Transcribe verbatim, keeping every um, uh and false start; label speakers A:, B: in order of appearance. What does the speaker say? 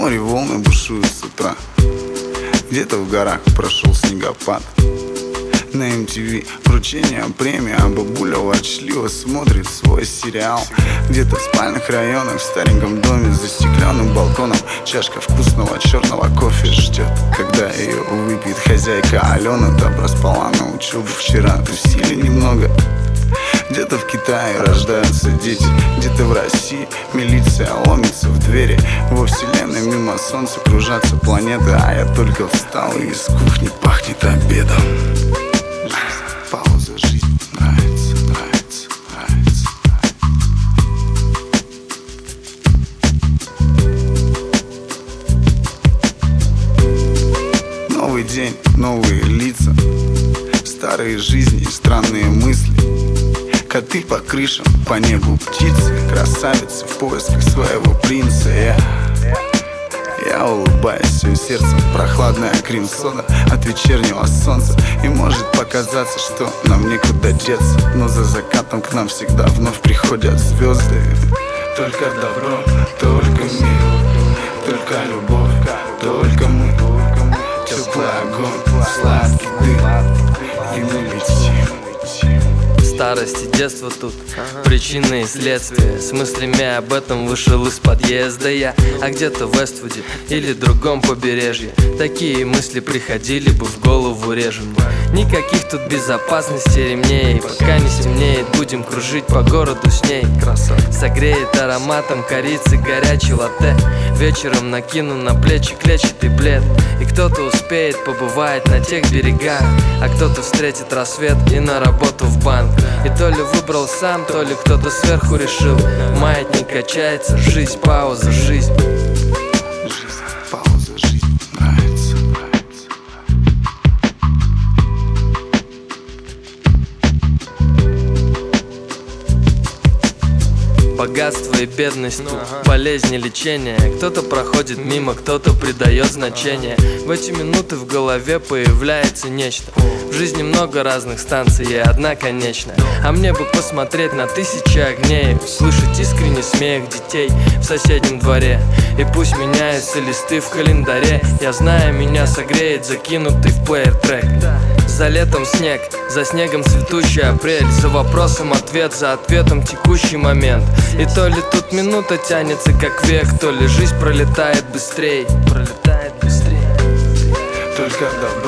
A: море волны бушуют с утра. Где-то в горах прошел снегопад. На эм ти ви вручение премии, а бабуля ворчливо смотрит свой сериал. Где-то в спальных районах, в стареньком доме, за стеклянным балконом чашка вкусного черного кофе ждет, когда ее выпьет хозяйка Алена. Та проспала на учебу вчера, тусили немного. Где-то в Китае рождаются дети, где-то в России милиция ломится в двери. Во вселенной мимо солнца кружатся планеты, а я только встал, и из кухни пахнет обедом. Пауза, жизнь нравится, нравится, нравится. Новый день, новые лица, старые жизни и странные мысли. Коты по крышам, по небу птицы, красавицы в поисках своего принца. Я, я улыбаюсь всем сердцем, прохладная крем-сода от вечернего солнца. И может показаться, что нам некуда деться, но за закатом к нам всегда вновь приходят звезды. Только добро, только мир, только любовь, только мы. Теплый огонь, сладкий дым, и мы летим.
B: Старость и детство тут причины и следствия. С мыслями об этом вышел из подъезда я. А где-то в Вествуде или другом побережье такие мысли приходили бы в голову реже мне. Никаких тут безопасности ремней. Пока не стемнеет, будем кружить по городу с ней. Согреет ароматом корицы горячий латте. Вечером накину на плечи клетчатый плед. И кто-то успеет побывать на тех берегах, а кто-то встретит рассвет и на работу в банк. И то ли выбрал сам, то ли кто-то сверху решил. Маятник качается, жизнь, пауза, жизнь.
A: Жизнь, пауза, жизнь, нравится, нравится.
B: Богатство и бедность тут, болезни, лечение. Кто-то проходит мимо, кто-то придает значение. В эти минуты в голове появляется нечто. В жизни много разных станций и одна конечная. А мне бы посмотреть на тысячи огней, услышать искренний смех детей в соседнем дворе. И пусть меняются листы в календаре, я знаю, меня согреет закинутый в плеер трек. За летом снег, за снегом цветущий апрель, за вопросом ответ, за ответом текущий момент. И то ли тут минута тянется как век, то ли жизнь пролетает быстрей, пролетает быстрей.
A: Только добро.